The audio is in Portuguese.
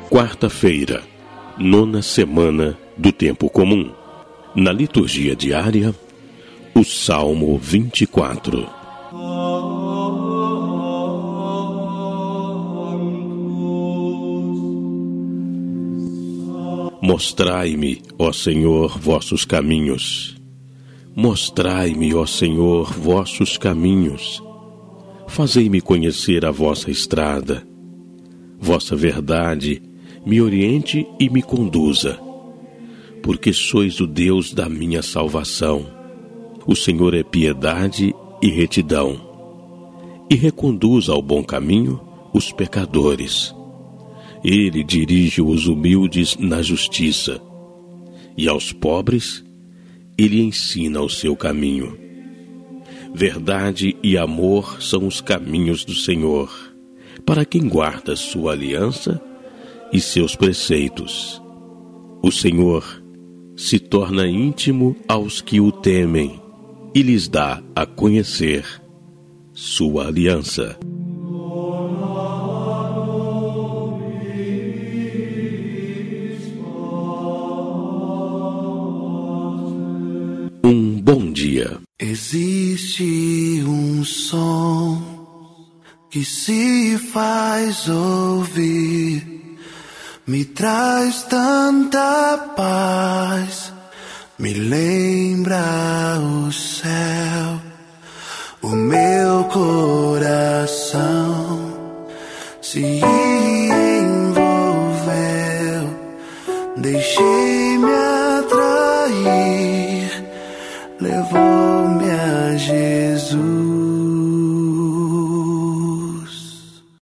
Quarta-feira, 9ª semana do tempo comum. Na liturgia diária, o Salmo 24. Mostrai-me, ó Senhor, vossos caminhos. Mostrai-me, ó Senhor, vossos caminhos. Fazei-me conhecer a vossa estrada. Vossa verdade me oriente e me conduza, porque sois o Deus da minha salvação. O Senhor é piedade e retidão, e reconduz ao bom caminho os pecadores. Ele dirige os humildes na justiça, e aos pobres ele ensina o seu caminho. Verdade e amor são os caminhos do Senhor, para quem guarda sua aliança e seus preceitos. O Senhor se torna íntimo aos que o temem e lhes dá a conhecer sua aliança. Um bom dia. Existe um som que se faz ouvir, me traz tanta paz, me lembra o céu. O meu coração se envolveu, deixei-me atrair, levou-me a Jesus.